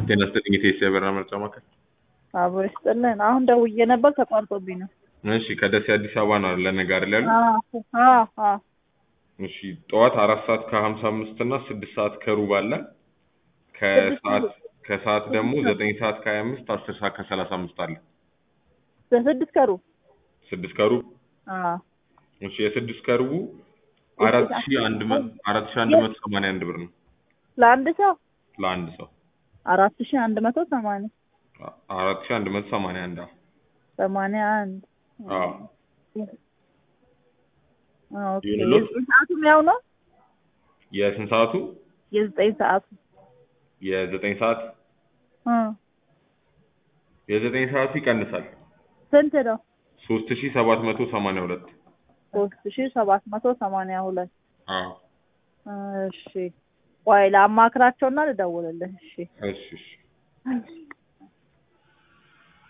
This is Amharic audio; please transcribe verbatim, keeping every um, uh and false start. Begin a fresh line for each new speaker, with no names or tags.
ጤና ይስጥልኝ ኢቴስ የበራ ምርጫ ማዕከል።
አብሮ ይስጥልን። አሁን ደውዬ ነበር ተቋርጦብኝ ነው።
እሺ ከደሴ አዲስ አበባ ነው ለነገ አይደል ያሉት?
አዎ አዎ አዎ።
እሺ ጠዋት አራት ሰዓት ከሀምሳ አምስት እና ስድስት ሰዓት ከሩብ አለ። ከሰዓት ከሰዓት ደግሞ ዘጠኝ ሰዓት ከሀያ አምስት አስር ሰዓት ከሰላሳ አምስት አለ።
በስድስት ከሩብ
ስድስት ከሩብ
አዎ።
እሺ የስድስት ከሩቡ አራት ሺህ አንድ መቶ አራት ሺህ አንድ መቶ ሰማንያ አንድ ብር ነው
ለአንድ ሰው
ለአንድ ሰው
አራት ሺህ አንድ መቶ ሰማንያ
አራት ሺህ አንድ መቶ ሰማንያ አንድ
ሰማንያ አንድ
አዎ።
ኦኬ የዘጠኝ ሰዓቱም ያው ነው?
የስንት ሰዓቱ?
የዘጠኝ ሰዓቱ
የዘጠኝ ሰዓት
እ
የዘጠኝ ሰዓቱ ይቀንሳል።
ስንት ነው?
ሶስት ሺህ ሰባት መቶ ሰማንያ ሁለት
ሶስት ሺህ ሰባት መቶ ሰማንያ ሁለት
አዎ።
እሺ ቆይ ላማክራቸውና ልደውልልህ። እሺ
እሺ እሺ።